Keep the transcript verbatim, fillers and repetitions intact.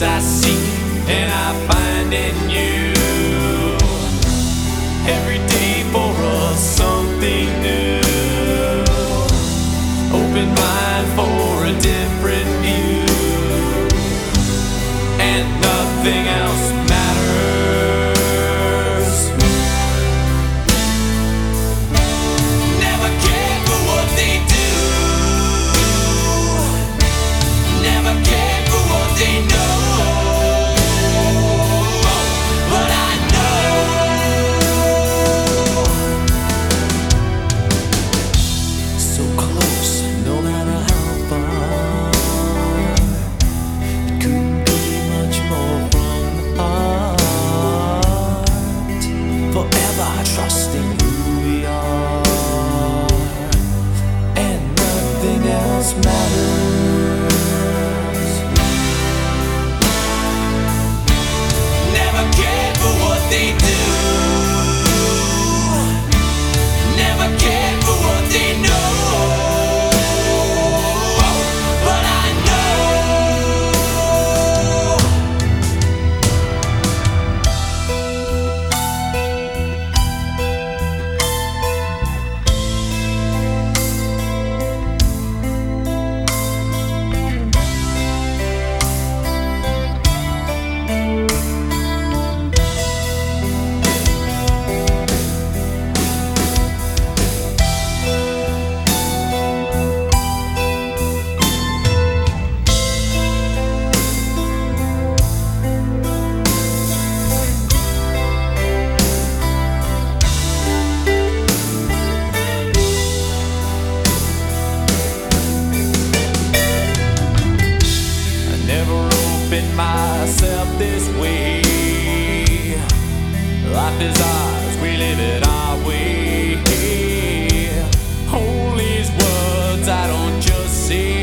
words I seek and I find in you. Every day for us something new. Open mind for a different view, and nothing else matters. Never cared for what they do. Never cared for what they know. But I know, so close, no matter how far. It couldn't be much more from the heart. Forever trusting who we are, and nothing else matters. Never cared for what they do. Never cared for what they know. But I myself this way. Life is ours, we live it our way. Hold these words I don't just say.